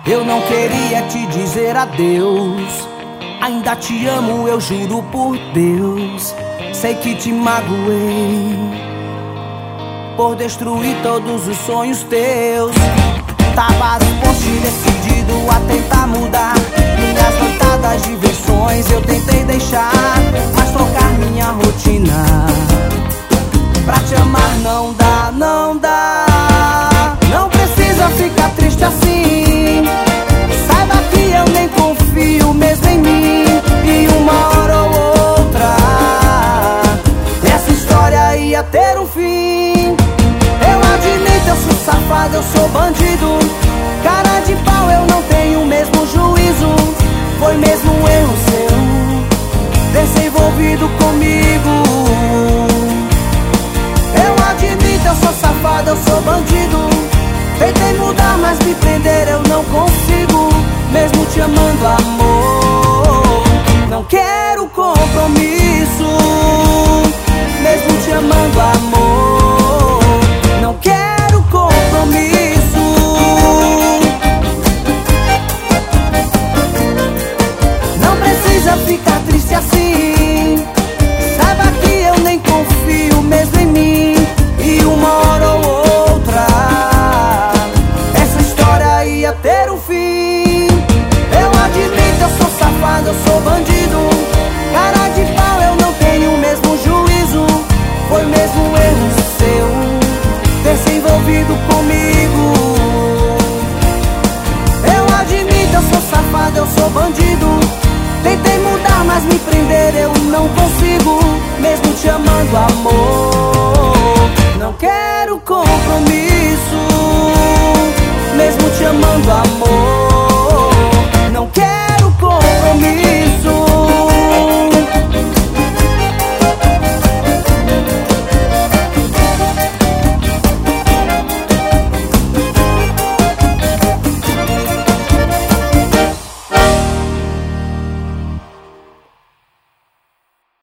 Eu não queria te dizer adeus. Ainda te amo, eu juro por Deus. Sei que te magoei por destruir todos os sonhos teus. Tava forte e decidido a tentar mudar minhas noitadas diversões. Eu tentei deixar, mas trocar minha rotina pra te amar não dá, não dá. Não precisa ficar triste assim. Saiba que eu nem confio mesmo em mim. E uma hora ou outra essa história ia ter um fim. Eu admito, eu sou safado, eu sou bandido. Cara de pau, eu não tenho o mesmo juízo. Foi mesmo um erro seu ter se envolvido comigo. Eu admito, eu sou safado, eu sou bandido. Tentei mudar, mas me prender eu não consigo. Mesmo te amando, amor, não quero compromisso. Mesmo te amando, amor, não quero compromisso. Não precisa ficar triste assim. Saiba que eu nem confio mesmo em mim. E uma hora ou outra essa história ia ter um fim. Eu admito, eu sou safado, eu sou bandido. Cara de pau, eu não tenho o mesmo juízo. Foi mesmo um erro seu ter se envolvido comigo. Eu admito, eu sou safado, eu sou bandido. Tentei mudar, mas me prender eu não consigo. Mesmo te amando, amor, não quero compromisso.